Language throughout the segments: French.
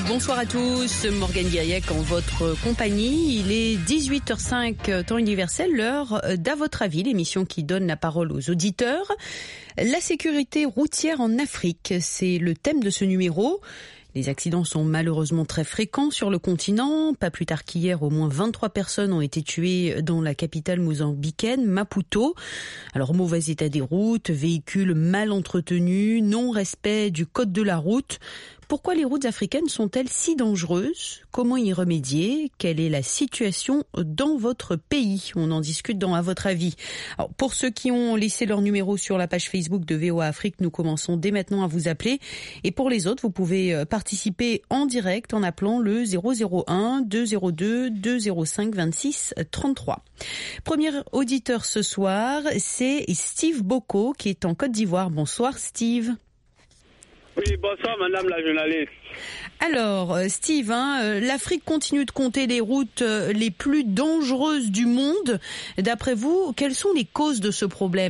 Bonsoir à tous, Morgane Guiriec en votre compagnie. Il est 18h05, temps universel, l'heure d'À votre avis, l'émission qui donne la parole aux auditeurs. La sécurité routière en Afrique, c'est le thème de ce numéro. Les accidents sont malheureusement très fréquents sur le continent. Pas plus tard qu'hier, au moins 23 personnes ont été tuées dans la capitale mozambicaine, Maputo. Alors, mauvais état des routes, véhicules mal entretenus, non-respect du code de la route. Pourquoi les routes africaines sont-elles si dangereuses ? Comment y remédier ? Quelle est la situation dans votre pays ? On en discute dans À votre avis. Alors, pour ceux qui ont laissé leur numéro sur la page Facebook de VOA Afrique, nous commençons dès maintenant à vous appeler. Et pour les autres, vous pouvez participer en direct en appelant le 001 202 205 26 33. Premier auditeur ce soir, c'est Steve Boko qui est en Côte d'Ivoire. Bonsoir Steve. Oui, bonsoir madame la journaliste. Alors Steve, l'Afrique continue de compter les routes les plus dangereuses du monde. D'après vous, quelles sont les causes de ce problème ?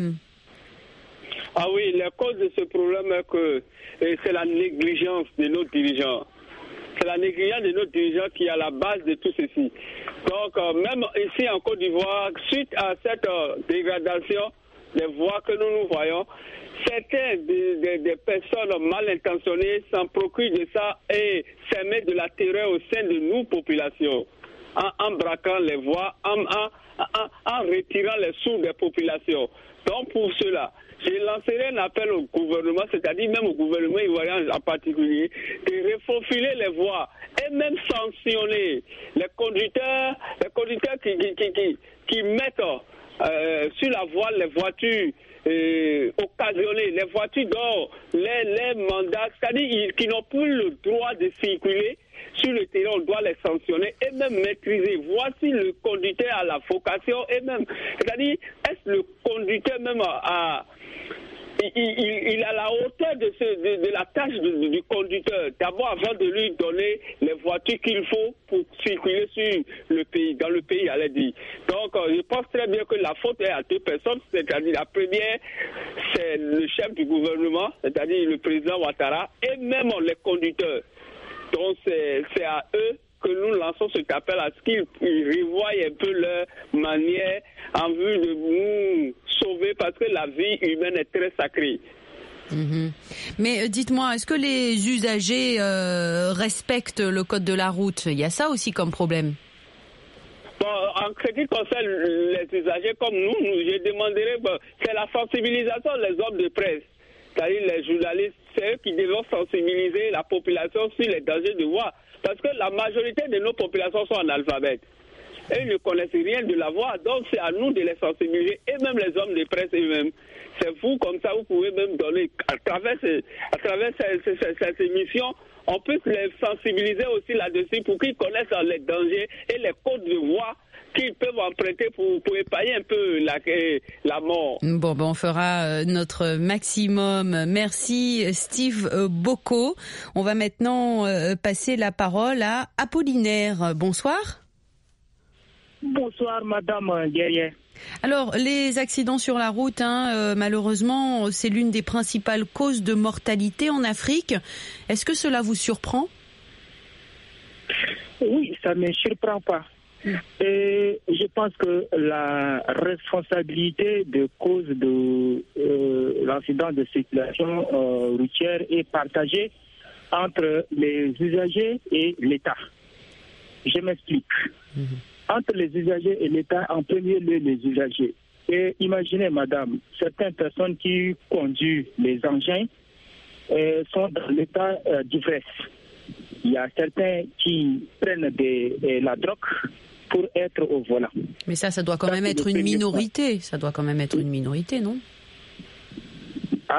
Ah oui, la cause de ce problème est que c'est la négligence de nos dirigeants. C'est la négligence de nos dirigeants qui est à la base de tout ceci. Donc même ici en Côte d'Ivoire, suite à cette dégradation des voies que nous voyons, certaines des personnes mal intentionnées s'en procurent de ça et s'émettent de la terreur au sein de nos populations, en braquant les voies, en retirant les sous des populations. Donc pour cela, je lancerai un appel au gouvernement, c'est-à-dire même au gouvernement ivoirien en particulier, de refaufiler les voies et même sanctionner les conducteurs qui mettent sur la voie les voitures occasionnées, les voitures dont les mandats, c'est-à-dire qui n'ont plus le droit de circuler sur le terrain, on doit les sanctionner et même maîtriser. Voici le conducteur à la vocation et même, c'est-à-dire, est-ce le conducteur même il a la hauteur de la tâche du conducteur. D'abord, avant de lui donner les voitures qu'il faut pour circuler sur le pays, dans le pays, allez dire. Donc, je pense très bien que la faute est à deux personnes. C'est-à-dire, la première, c'est le chef du gouvernement, c'est-à-dire le président Ouattara, et même les conducteurs. Donc, c'est à eux que nous lançons cet appel à ce qu'ils revoient un peu leur manière en vue de nous sauver parce que la vie humaine est très sacrée. Mmh. Mais dites-moi, est-ce que les usagers respectent le code de la route ? Il y a ça aussi comme problème. Bon, en ce qui concerne les usagers comme nous, je demanderais, c'est la sensibilisation des hommes de presse, c'est-à-dire les journalistes, c'est eux qui doivent sensibiliser la population sur les dangers de voie. Parce que la majorité de nos populations sont analphabètes. Et ils ne connaissent rien de la voie. Donc c'est à nous de les sensibiliser. Et même les hommes de presse eux-mêmes. C'est vous, comme ça, vous pouvez même donner, à travers cette émission, on peut les sensibiliser aussi là-dessus pour qu'ils connaissent les dangers et les codes de voie qu'ils peuvent emprunter pour épargner un peu la mort. Bon, on fera notre maximum. Merci Steve Boko. On va maintenant passer la parole à Apollinaire. Bonsoir. Bonsoir Madame Guerrier. Alors, les accidents sur la route, malheureusement, c'est l'une des principales causes de mortalité en Afrique. Est-ce que cela vous surprend ? Oui, ça ne me surprend pas. Et je pense que la responsabilité de cause de l'accident de circulation routière est partagée entre les usagers et l'État. Je m'explique. Entre les usagers et l'État, en premier lieu les usagers. Et imaginez, madame, certaines personnes qui conduisent les engins sont dans l'état d'ivresse. Il y a certains qui prennent la drogue pour être au volant. Mais ça doit quand même être une minorité. Ça doit quand même être une minorité, non ? Ah ?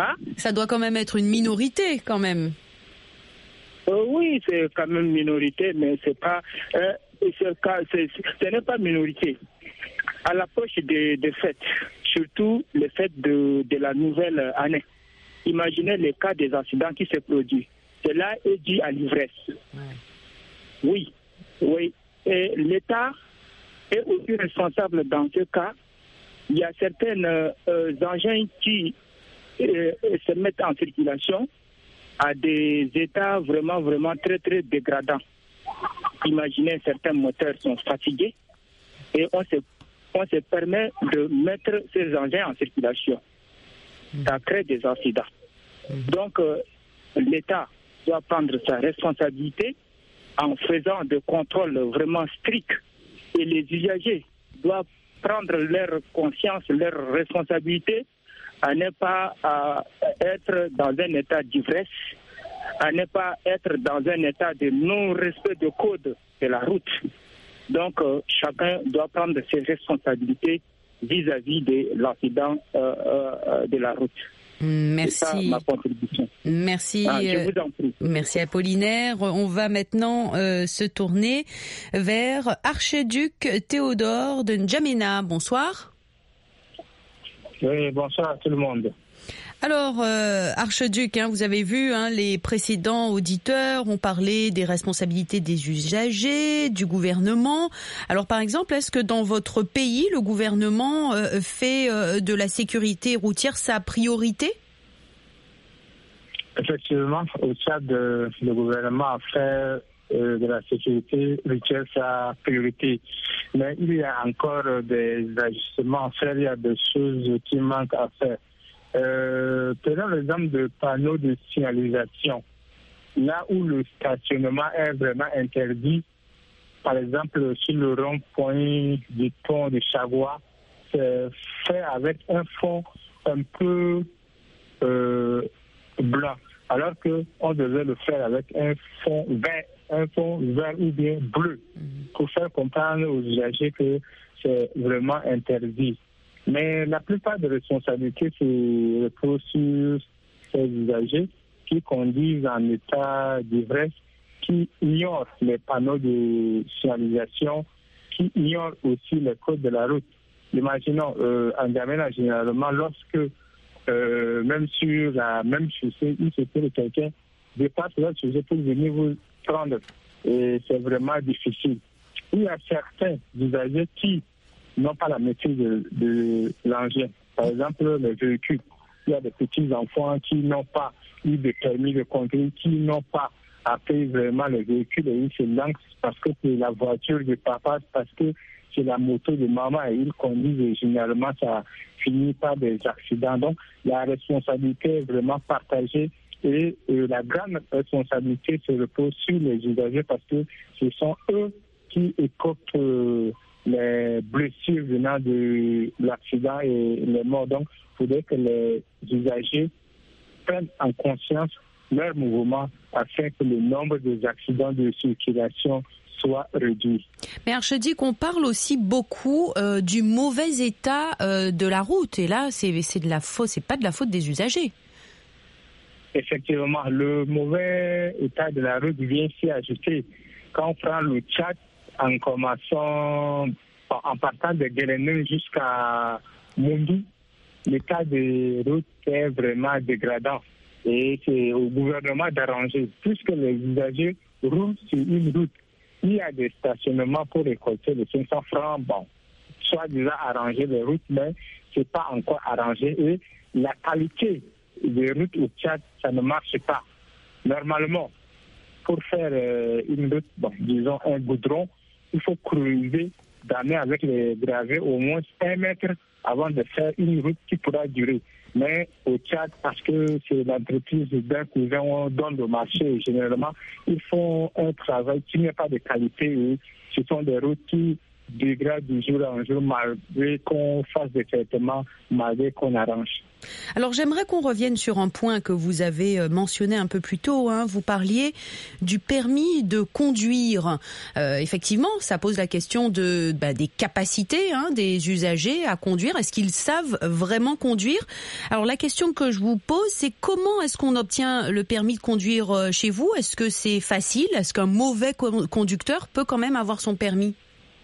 Ça doit quand même être une minorité, quand même. Oui, c'est quand même minorité, mais c'est pas... ce n'est pas minorité. À l'approche des fêtes, surtout les fêtes de la nouvelle année, imaginez les cas des accidents qui se produisent. Cela est dû à l'ivresse. Ouais. Oui. Et l'État est aussi responsable dans ce cas. Il y a certains engins qui se mettent en circulation à des états vraiment, vraiment très, très dégradants. Imaginez, certains moteurs sont fatigués et on se permet de mettre ces engins en circulation. Ça crée des accidents. Donc, l'État doit prendre sa responsabilité en faisant des contrôles vraiment stricts et les usagers doivent prendre leur conscience, leur responsabilité à ne pas être dans un état d'ivresse, à ne pas être dans un état de non-respect du code de la route. Donc, chacun doit prendre ses responsabilités vis-à-vis de l'accident de la route. Merci. C'est ça ma contribution. Merci. Je vous en prie. Merci Apollinaire. On va maintenant se tourner vers Archiduc Théodore de N'Djamena. Bonsoir. Oui, bonsoir à tout le monde. Alors, Archiduc, vous avez vu, les précédents auditeurs ont parlé des responsabilités des usagers, du gouvernement. Alors, par exemple, est-ce que dans votre pays, le gouvernement fait de la sécurité routière sa priorité ? Effectivement, au Tchad, le gouvernement a fait de la sécurité routière sa priorité. Mais il y a encore des ajustements à faire, il y a des choses qui manquent à faire. Prenons l'exemple de panneaux de signalisation. Là où le stationnement est vraiment interdit, par exemple sur le rond-point du pont de Chagua, c'est fait avec un fond un peu blanc, alors qu'on devait le faire avec un fond vert ou bien bleu, pour faire comprendre aux usagers que c'est vraiment interdit. Mais la plupart des responsabilités se reposent sur ces usagers qui conduisent en état d'ivresse, qui ignorent les panneaux de signalisation, qui ignorent aussi les codes de la route. Imaginons, en N'Djamena, généralement, lorsque, même sur la même chaussée, il se peut que quelqu'un dépasse la chaussée pour venir vous prendre. Et c'est vraiment difficile. Il y a certains usagers qui n'ont pas la maîtrise de l'engin. Par exemple, les véhicules. Il y a des petits-enfants qui n'ont pas eu de permis de conduire, qui n'ont pas appris vraiment les véhicules et ils se lancent parce que c'est la voiture de papa, parce que c'est la moto de maman et ils conduisent et généralement ça finit par des accidents. Donc la responsabilité est vraiment partagée et la grande responsabilité se repose sur les usagers parce que ce sont eux qui écopent les blessures venant de l'accident et les morts. Donc, il faudrait que les usagers prennent en conscience leur mouvement afin que le nombre des accidents de circulation soit réduit. Mais Archiduc, on parle aussi beaucoup du mauvais état de la route. Et là, c'est de la faute, c'est pas de la faute des usagers. Effectivement, le mauvais état de la route vient s'y ajouter. Quand on prend le Tchad, en commençant, en partant de Guérénum jusqu'à Moundou, l'état des routes est vraiment dégradant. Et c'est au gouvernement d'arranger. Puisque les usagers roulent sur une route, il y a des stationnements pour récolter les 500 francs. Bon, soit déjà arrangé les routes, mais ce n'est pas encore arrangé. Et la qualité des routes au Tchad, ça ne marche pas. Normalement, pour faire une route, disons un goudron, il faut creuser, damer avec les gravés au moins 1 mètre avant de faire une route qui pourra durer. Mais au Tchad, parce que c'est l'entreprise d'un cousin, on donne le marché. Généralement, ils font un travail qui n'est pas de qualité. Et ce sont des routes qui dégradent du jour en jour, malgré qu'on fasse des traitements, malgré qu'on arrange. Alors j'aimerais qu'on revienne sur un point que vous avez mentionné un peu plus tôt. Vous parliez du permis de conduire. Effectivement, ça pose la question des capacités des usagers à conduire. Est-ce qu'ils savent vraiment conduire ? Alors la question que je vous pose, c'est comment est-ce qu'on obtient le permis de conduire chez vous ? Est-ce que c'est facile ? Est-ce qu'un mauvais conducteur peut quand même avoir son permis ?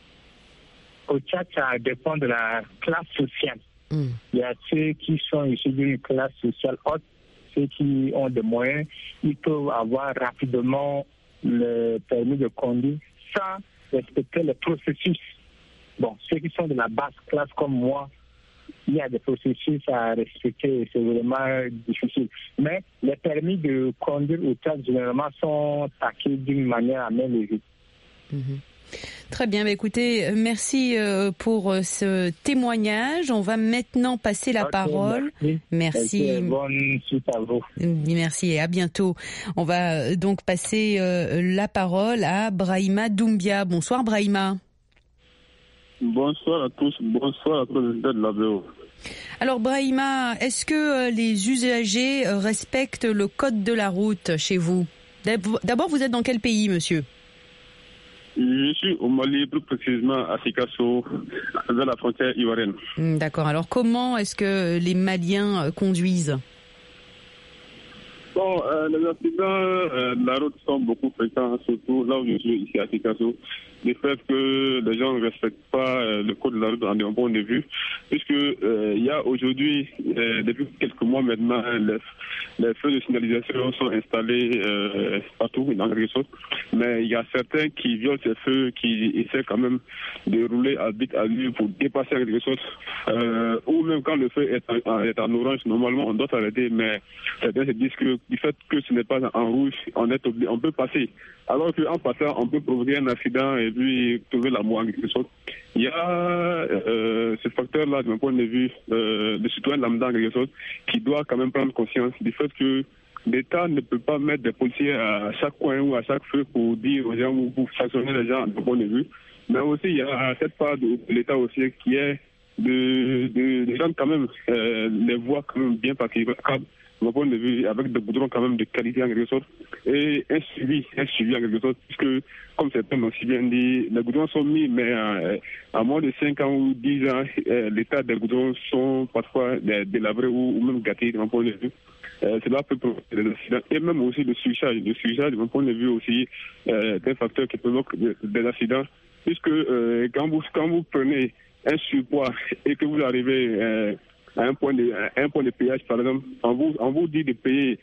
Au Tchad, ça dépend de la classe sociale. Il y a ceux qui sont issus d'une classe sociale haute, ceux qui ont des moyens, ils peuvent avoir rapidement le permis de conduire sans respecter le processus. Bon, ceux qui sont de la basse classe comme moi, il y a des processus à respecter et c'est vraiment difficile. Mais les permis de conduire au tard, généralement, sont taqués d'une manière à main levée. Très bien, écoutez, merci pour ce témoignage. On va maintenant passer la parole. Merci. Bonne suite à vous. Merci et à bientôt. On va donc passer la parole à Brahima Doumbia. Bonsoir Brahima. Bonsoir à tous, bonsoir à tous les auditeurs de la VO. Alors Brahima, est-ce que les usagers respectent le code de la route chez vous ? D'abord, vous êtes dans quel pays, monsieur ? Je suis au Mali, plus précisément à Sikasso, vers la frontière ivoirienne. D'accord. Alors, comment est-ce que les Maliens conduisent ? Bon, les accidents de la route sont beaucoup fréquents, surtout là où je suis, ici à Sikasso. Du fait que les gens ne respectent pas le code de la route en un point de vue, puisque il y a aujourd'hui, depuis quelques mois maintenant, les feux de signalisation sont installés partout dans quelque chose, mais il y a certains qui violent ces feux, qui essaient quand même de rouler à vite allure pour dépasser quelque chose, ou même quand le feu est en orange, normalement on doit s'arrêter, mais certains se disent que du fait que ce n'est pas en rouge, on peut passer. Alors qu'en passant, on peut provoquer un accident et puis trouver la mort en quelque sorte. Il y a ce facteur-là, de mon point de vue, de citoyen lambda en quelque sorte, qui doit quand même prendre conscience du fait que l'État ne peut pas mettre des policiers à chaque coin ou à chaque feu pour dire aux gens ou pour sanctionner les gens de mon point de vue. Mais aussi, il y a cette part de l'État aussi qui est de rendre quand même les voies quand même bien praticables. De mon point de vue, avec des goudrons quand même de qualité en quelque sorte, et un suivi en quelque sorte, puisque, comme certains l'ont si bien dit, les goudrons sont mis, mais à moins de 5 ans ou 10 ans, l'état des goudrons sont parfois délabrés ou même gâtés, de mon point de vue. Cela peut provoquer des accidents, et même aussi le surcharge. Le surcharge, de mon point de vue aussi, est un facteur qui provoque des accidents, puisque quand vous prenez un surpoids et que vous arrivez à un point de péage, par exemple, on vous dit de payer,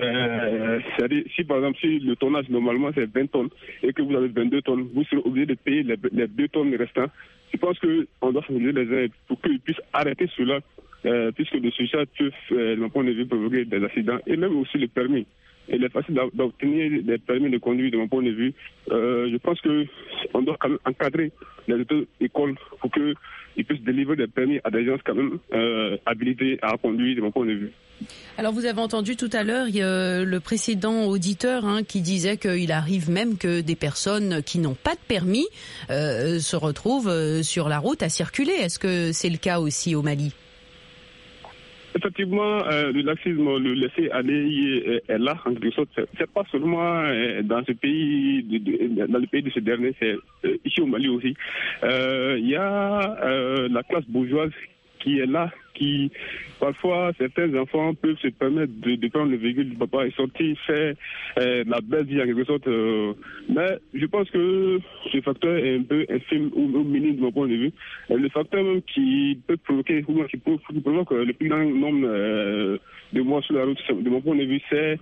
si par exemple, si le tonnage normalement c'est 20 tonnes et que vous avez 22 tonnes, vous serez obligé de payer les 2 tonnes restants. Je pense qu'on doit sensibiliser les aides pour qu'ils puissent arrêter cela, puisque le surcharge peut, de mon point de vue, provoquer des accidents, et même aussi le permis. Il est facile d'obtenir des permis de conduire, de mon point de vue. Je pense qu'on doit quand même encadrer les auto-écoles pour qu'ils puissent délivrer des permis à des gens quand même habilités à conduire, de mon point de vue. Alors vous avez entendu tout à l'heure le précédent auditeur qui disait qu'il arrive même que des personnes qui n'ont pas de permis se retrouvent sur la route à circuler. Est-ce que c'est le cas aussi au Mali ? Effectivement, le laxisme, le laisser aller est là, en quelque sorte. C'est pas seulement dans ce pays, dans le pays de ce dernier, c'est ici au Mali aussi. Il y a la classe bourgeoise qui est là, qui parfois certains enfants peuvent se permettre de prendre le véhicule du papa et sortir faire la belle vie en quelque sorte. Mais je pense que ce facteur est un peu infime ou minime de mon point de vue. Le facteur même qui peut provoquer ou qui provoque le plus grand nombre de morts sur la route, de mon point de vue, c'est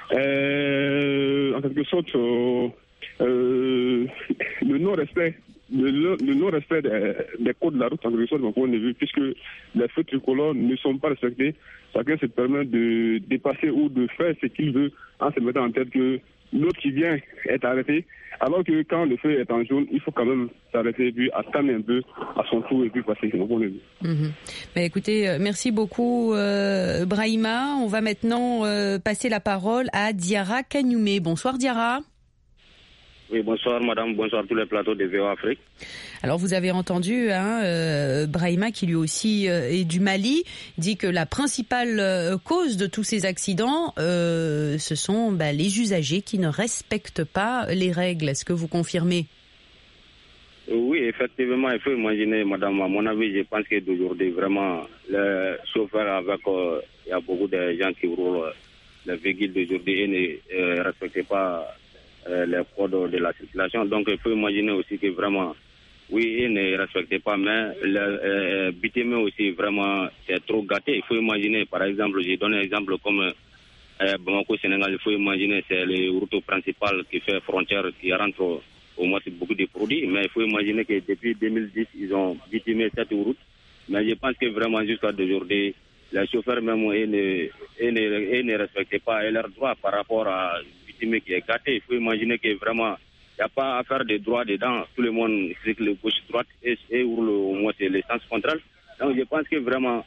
en quelque sorte le non-respect. Le non-respect des codes de la route en quelque sorte de mon point de vue, puisque les feux tricolores ne sont pas respectés. Chacun se permet de dépasser ou de faire ce qu'il veut en se mettant en tête que l'autre qui vient est arrêté, alors que quand le feu est en jaune, il faut quand même s'arrêter et puis attendre un peu à son tour et puis passer, c'est mon point de vue. Mais écoutez, merci beaucoup Brahima. On va maintenant passer la parole à Diarra Kagnoumé. Bonsoir Diarra. Oui, bonsoir madame, bonsoir tous les plateaux de VO Afrique. Alors vous avez entendu Brahima qui lui aussi est du Mali, dit que la principale cause de tous ces accidents, ce sont les usagers qui ne respectent pas les règles. Est-ce que vous confirmez ? Oui, effectivement, il faut imaginer madame, à mon avis, je pense que d'aujourd'hui, vraiment, les chauffeurs avec, il y a beaucoup de gens qui roulent les véhicules d'aujourd'hui et ne respectent pas les codes de la circulation. Donc, il faut imaginer aussi que vraiment, oui, ils ne respectent pas, mais le BTM aussi, vraiment, c'est trop gâté. Il faut imaginer, par exemple, je donne un exemple comme Bamako, Sénégal, il faut imaginer, c'est les routes principales qui fait frontière, qui rentrent au moins beaucoup de produits, mais il faut imaginer que depuis 2010, ils ont bitumé cette route Mais je pense que vraiment jusqu'à aujourd'hui, les chauffeurs même ne respectent pas leurs droits par rapport à victime qui est gâté. Il faut imaginer que vraiment, il n'y a pas à faire de droits dedans. Tout le monde cycle gauche-droite et roule au moins c'est le sens contraire. Donc je pense que vraiment,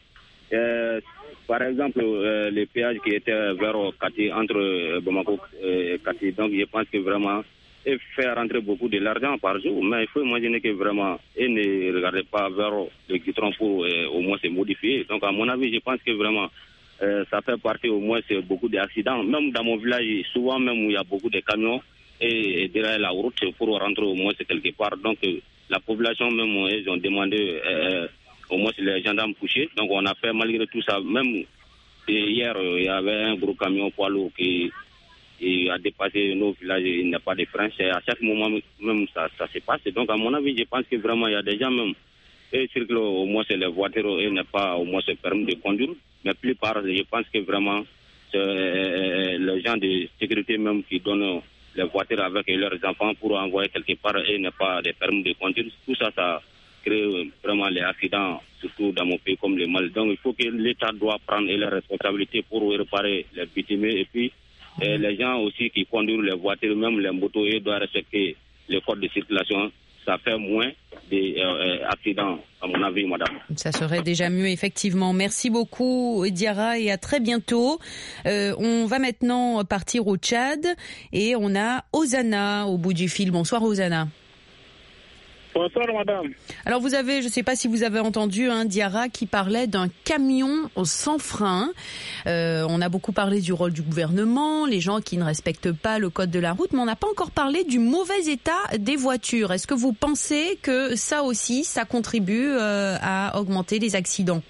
par exemple, les péages qui étaient vers Kati, entre Bamako et Kati, donc je pense que vraiment, et faire rentrer beaucoup de l'argent par jour. Mais il faut imaginer que vraiment, ils ne regardent pas vers le guitron pour au moins se modifier. Donc à mon avis, je pense que vraiment, ça fait partie au moins c'est beaucoup d'accidents. Même dans mon village, souvent même où il y a beaucoup de camions et derrière la route pour rentrer au moins c'est quelque part. Donc la population même, ils ont demandé au moins les gendarmes couchés. Donc on a fait malgré tout ça. Même hier, il y avait un gros camion poids lourd qui a dépassé nos villages, il n'y a pas de frein. À chaque moment même ça se passe. Donc à mon avis, je pense que vraiment il y a des gens même et circulent au moins c'est les voitures et n'a pas au moins ce permis de conduire. Mais plus part, je pense que vraiment c'est les gens de sécurité même qui donnent les voitures avec leurs enfants pour envoyer quelque part et n'a pas de permis de conduire. Tout ça, ça crée vraiment les accidents, surtout dans mon pays comme le Mali. Donc il faut que l'État doit prendre les responsabilités pour réparer les victimes et puis les gens aussi qui conduisent les voitures, même les motos, ils doivent respecter les codes de circulation. Ça fait moins d'accidents, à mon avis, madame. Ça serait déjà mieux, effectivement. Merci beaucoup, Diarra, et à très bientôt. On va maintenant partir au Tchad et on a Hosanna au bout du fil. Bonsoir, Hosanna. Bonsoir, madame. Alors, vous avez, je ne sais pas si vous avez entendu, Diarra qui parlait d'un camion sans frein. On a beaucoup parlé du rôle du gouvernement, les gens qui ne respectent pas le code de la route, mais on n'a pas encore parlé du mauvais état des voitures. Est-ce que vous pensez que ça aussi, ça contribue à augmenter les accidents?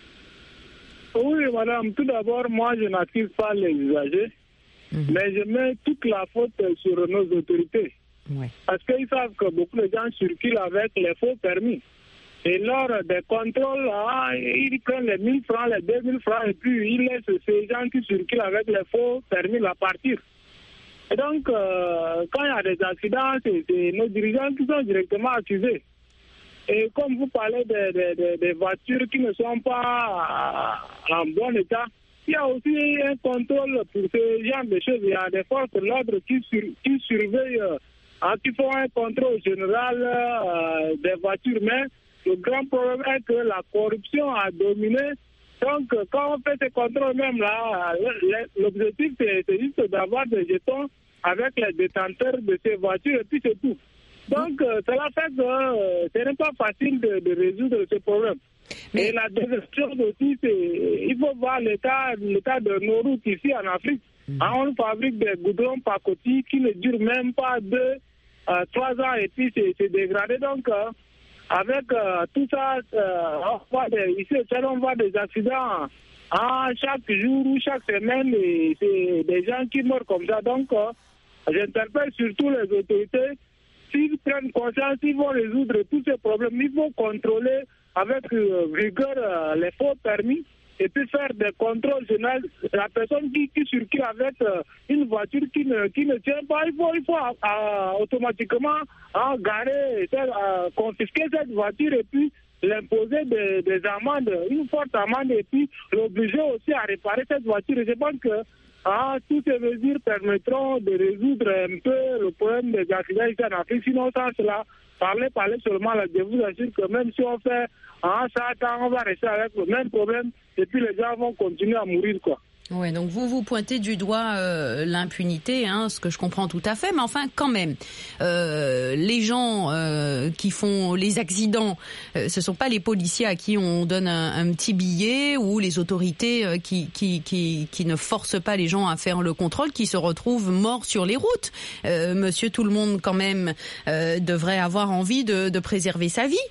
Oui, madame. Tout d'abord, moi, je n'accuse pas les usagers, mais je mets toute la faute sur nos autorités. Ouais. Parce qu'ils savent que beaucoup de gens circulent avec les faux permis. Et lors des contrôles, ils prennent les 1000 francs, les 2000 francs, et puis ils laissent ces gens qui circulent avec les faux permis la partir. Et donc, quand il y a des accidents, c'est nos dirigeants qui sont directement accusés. Et comme vous parlez des voitures qui ne sont pas en bon état, il y a aussi un contrôle pour ce genre de choses. Il y a des forces de l'ordre qui surveillent, qui font un contrôle général des voitures. Mais le grand problème est que la corruption a dominé. Donc, quand on fait ces contrôles même là, l'objectif c'est juste d'avoir des jetons avec les détenteurs de ces voitures et puis c'est tout. Donc, cela fait que ce n'est pas facile de résoudre ce problème. Mais la deuxième chose aussi, c'est il faut voir l'état de nos routes ici en Afrique. On fabrique des goudrons pacotis qui ne durent même pas 3 ans et puis c'est dégradé. Donc, avec tout ça, ici on voit des accidents chaque jour ou chaque semaine et c'est des gens qui meurent comme ça. Donc, j'interpelle surtout les autorités. S'ils prennent conscience, ils vont résoudre tous ces problèmes. Il faut contrôler avec rigueur les faux permis et puis faire des contrôles généraux. La personne qui circule avec une voiture qui ne tient pas, il faut automatiquement garer, confisquer cette voiture et puis l'imposer des amendes, une forte amende et puis l'obliger aussi à réparer cette voiture. Et je pense que toutes ces mesures permettront de résoudre un peu le problème des accidents ici en Afrique. Sinon, sans cela, parler seulement, là, je vous assure que même si on fait ça, on va rester avec le même problème et puis les gens vont continuer à mourir, quoi. Ouais, donc vous pointez du doigt l'impunité, ce que je comprends tout à fait, mais enfin quand même, les gens qui font les accidents, ce sont pas les policiers à qui on donne un petit billet ou les autorités qui ne forcent pas les gens à faire le contrôle, qui se retrouvent morts sur les routes. Monsieur tout le monde quand même devrait avoir envie de préserver sa vie.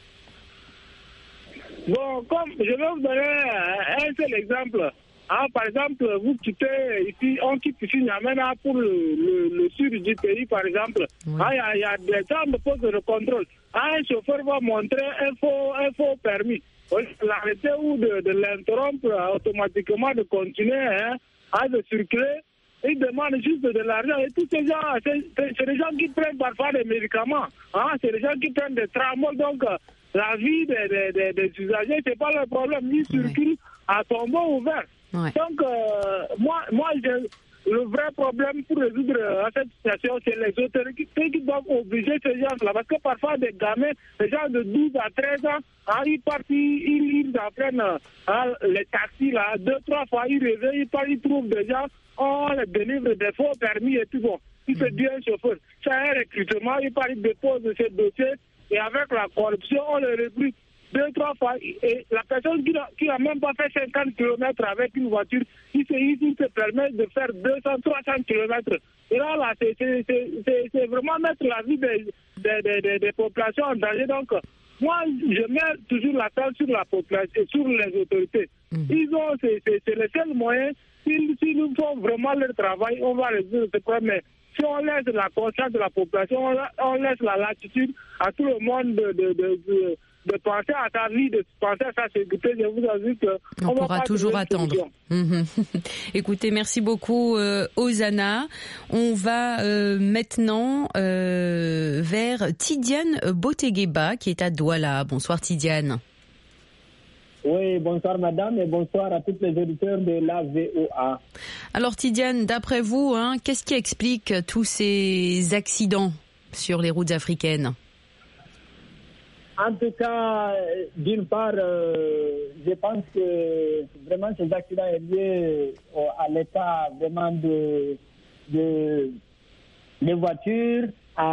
Bon, comme je vais vous donner un seul exemple. Par exemple, vous quittez ici, on quitte ici N'Djamena pour le sud du pays, par exemple. Oui. Il y a des gens de poste de contrôle. Un chauffeur va montrer un faux permis. On l'arrêter ou de l'interrompre automatiquement, de continuer à circuler. Ils demandent juste de l'argent. Et tous ces gens, c'est des gens qui prennent parfois des médicaments. C'est des gens qui prennent des tramol. Donc, la vie des usagers, c'est pas le problème. Ils circulent à tombeau ouvert. Ouais. Donc, moi, le vrai problème pour résoudre cette situation, c'est les autorités qui doivent obliger ces gens-là. Parce que parfois, des gamins, des gens de 12 à 13 ans, ils partent, ils apprennent les taxis, là, 2-3 fois, ils reviennent, ils trouvent des gens, on les délivre des faux permis et puis bon, ils se disent un chauffeur. C'est un recrutement, ils partent, ils déposent ce dossier et avec la corruption, on les recrute 2-3 fois. Et la personne qui n'a même pas fait 50 km avec une voiture, il se permet de faire 200-300 km. Et là, c'est vraiment mettre la vie des populations en danger. Donc, moi, je mets toujours l'accent sur la population, sur les autorités. C'est le seul moyen. S'ils nous font vraiment leur travail, on va résoudre ce problème. Mais si on laisse la conscience de la population, on laisse la latitude à tout le monde de penser à sa vie, de penser à sa sécurité, je vous assure qu'on pourra toujours attendre. Écoutez, merci beaucoup Ozana. On va maintenant vers Tidiane Botegueba qui est à Douala. Bonsoir Tidiane. Oui, bonsoir madame et bonsoir à tous les auditeurs de la VOA. Alors Tidiane, d'après vous, qu'est-ce qui explique tous ces accidents sur les routes africaines ? En tout cas, d'une part, je pense que vraiment ces accidents sont liés à l'état vraiment des voitures.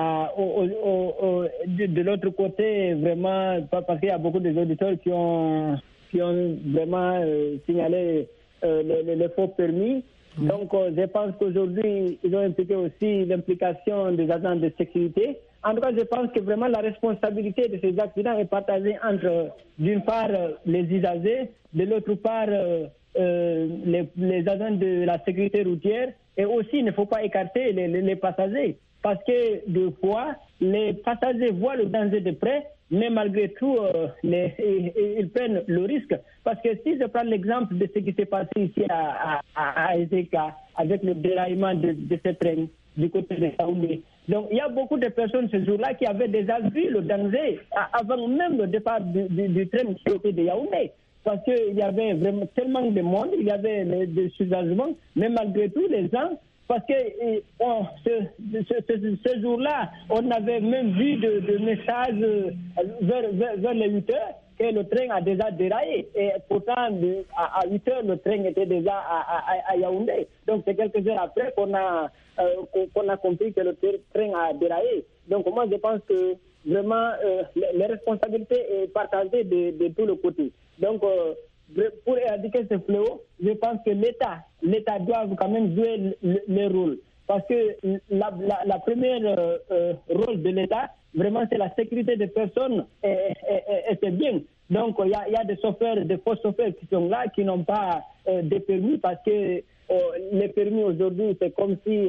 De l'autre côté, vraiment, parce qu'il y a beaucoup d'auditeurs qui ont vraiment signalé les faux permis. Donc, je pense qu'aujourd'hui, ils ont impliqué aussi l'implication des agents de sécurité. En tout cas, je pense que vraiment la responsabilité de ces accidents est partagée entre, d'une part, les usagers, de l'autre part, les agents de la sécurité routière. Et aussi, il ne faut pas écarter les passagers. Parce que, des fois, les passagers voient le danger de près, mais malgré tout, ils prennent le risque. Parce que si je prends l'exemple de ce qui s'est passé ici à Ezeka, avec le déraillement de ce train du côté de Yaoundé. Donc, il y a beaucoup de personnes ce jour-là qui avaient déjà vu le danger avant même le départ du train du côté de Yaoundé. Parce qu'il y avait vraiment tellement de monde, il y avait des soulagements, mais malgré tout, les gens, parce que ce jour-là, on avait même vu de messages vers les 8 heures que le train a déjà déraillé. Et pourtant, à 8 heures, le train était déjà à Yaoundé. Donc, c'est quelques heures après qu'on a compris que le train a déraillé. Donc, moi, je pense que vraiment, les responsabilités sont partagées de tous les côtés. Donc, pour éradiquer ce fléau, je pense que l'État doit quand même jouer le rôle. Parce que la première rôle de l'État, vraiment, c'est la sécurité des personnes et c'est bien. Donc, il y a des chauffeurs, des faux chauffeurs qui sont là, qui n'ont pas de permis parce que les permis aujourd'hui, c'est comme si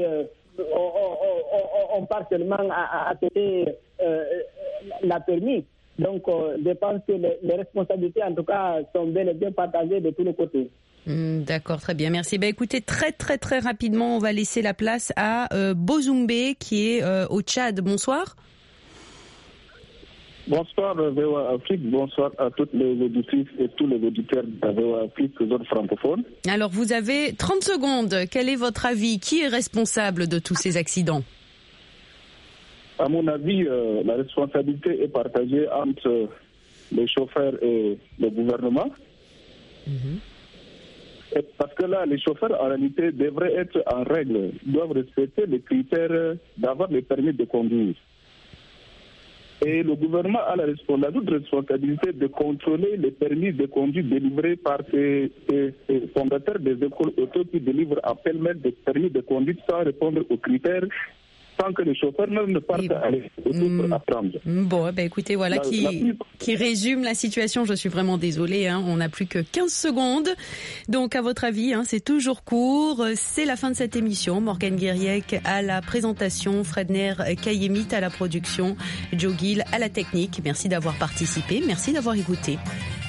on part seulement à côté la permis. Donc, je pense que les responsabilités, en tout cas, sont bel et bien partagées de tous les côtés. D'accord, très bien, merci. Écoutez, très très très rapidement, on va laisser la place à Bozumbe qui est au Tchad. Bonsoir. Bonsoir VOA Afrique, bonsoir à toutes les auditrices et tous les auditeurs de la VOA Afrique, zone francophone. Alors, vous avez 30 secondes. Quel est votre avis ? Qui est responsable de tous ces accidents ? À mon avis, la responsabilité est partagée entre les chauffeurs et le gouvernement. Et parce que là, les chauffeurs, en réalité, devraient être en règle, doivent respecter les critères d'avoir le permis de conduire. Et le gouvernement a la responsabilité de contrôler les permis de conduire délivrés par ces fondateurs des écoles auto qui délivrent à pêle-mêle des permis de conduire sans répondre aux critères, sans que les chauffeurs même ne partent à l'école apprendre. Bon, écoutez, voilà qui résume la situation. Je suis vraiment désolée, on n'a plus que 15 secondes. Donc, à votre avis, c'est toujours court. C'est la fin de cette émission. Morgane Guiriec à la présentation, Fredner Kayemit à la production, Joe Gill à la technique. Merci d'avoir participé, merci d'avoir écouté.